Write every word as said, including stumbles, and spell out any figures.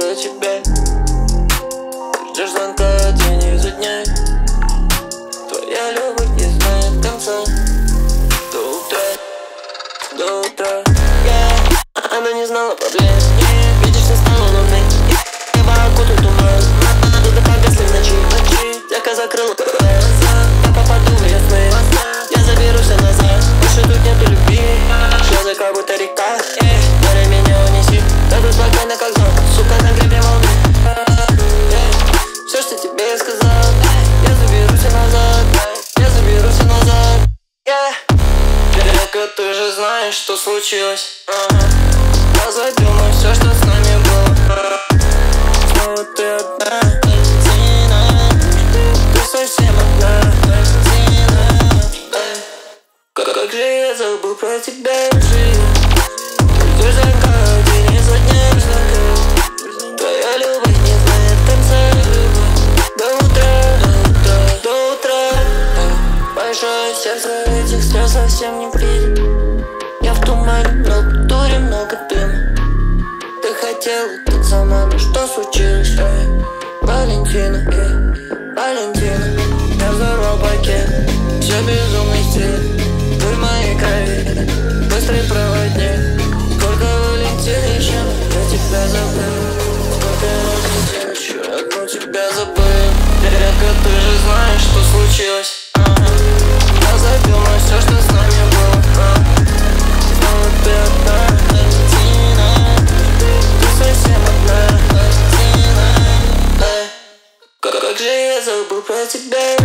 про тебя. Ждешь звонка день изо дня. Твоя любовь не знает конца. До утра, до утра, yeah. Она не знала проблем, yeah. Видишь, не стала луны, небо окутал туман. Туда погасли в ночи, ночи. Тяга закрыла глаза. Я попаду в ее сны, я заберусь назад. Больше тут нету любви, слезы как будто река, yeah. Море меня унеси, так спокойно как зон, сука на гребне волны, yeah. Все, что тебе я сказал, я заберусь назад, я заберусь назад, yeah. Река, ты же знаешь, что случилось, ага. Я задумаю все, что с нами было. Снова ты одна, ты совсем одна. Как, как же я забыл про тебя, жизнь. Ждешь звонка день изо дня. Твоя любовь не знает конца. До утра, до утра. Большое сердце, этих слез совсем не придет. Я в тумане, много дури, много дыма. Ты хотела так сама, но что случилось? Эй, Валентина, эй, Валентина. Я взорвал пакет, все безумный стиль. Ты в моей крови, быстрый проводник. Сколько Валентин еще, я тебя забыл. Сколько раз я еще одну тебя забыл. Река, ты же знаешь, что случилось, ага. Я забил на все, что с нами было, ага. Снова ты одна, Валентина. Ты совсем одна, Валентина. Как, как же я забыл про тебя.